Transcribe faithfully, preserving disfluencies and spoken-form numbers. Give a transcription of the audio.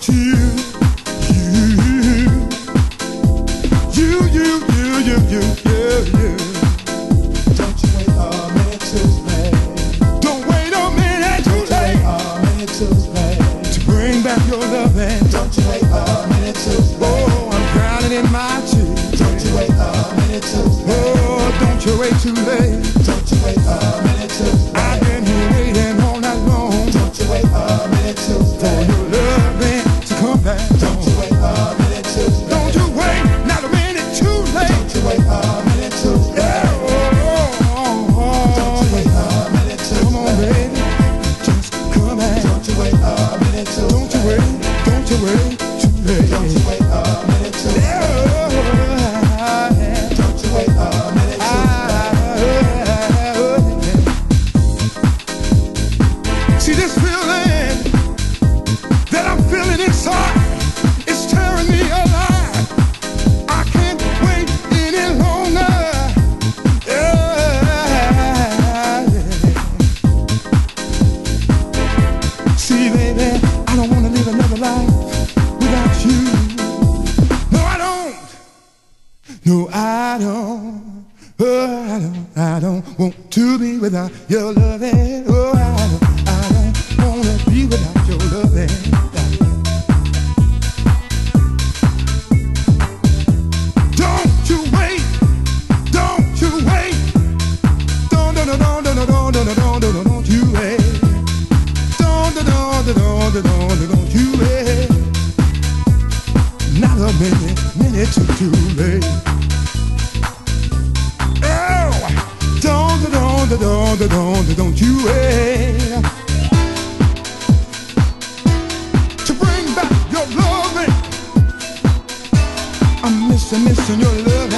about you, you, you, you, you, you, you, you, you. Don't you wait a minute too late. Don't wait a minute too Don't you late wait a minute too late. to bring back your loving. Don't you wait a minute too late. Oh, I'm drowning in my tears. Don't you wait a minute too late. Oh, don't you wait too late. Don't you wait a minute too late. I've been here waiting all night long. Don't you wait a minute too For late. your loving to come back. Don't you wait a minute too late. Don't you wait, not a minute too late. Don't you wait a minute too late. Yeah, oh, oh, oh. Don't you wait a minute too Come on, late. baby, just come back. Don't you wait a minute too Don't you late. wait, don't you wait too late. Don't you wait a minute too late. Yeah, Don't you wait a minute too late. see this feeling that I'm feeling inside, it's tearing me alive. I can't wait any longer. Yeah. See, baby, I don't want to live another life without you. No, I don't. No, I don't. Oh, I don't. I don't want to be without your loving. Oh, I don't. I don't want to be without your loving. Don't you wait. Don't you wait. Don't, don't, don't, don't, don't, don't, don't, don't, don't you wait. Don't, don't, don't, don't, don't, don't you wait. Not a minute, minute too, too late. Oh, don't, don't, don't, don't, don't you wait to bring back your loving. I'm missing, missing your loving.